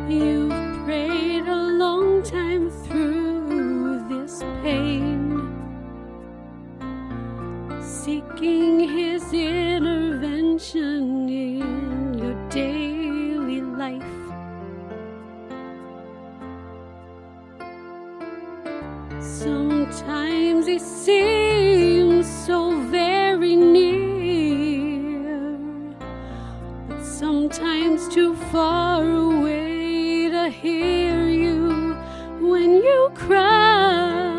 You've prayed a long time through this pain, seeking His intervention in your daily life. Sometimes He seems so very near, but sometimes too far away to hear you when you cry.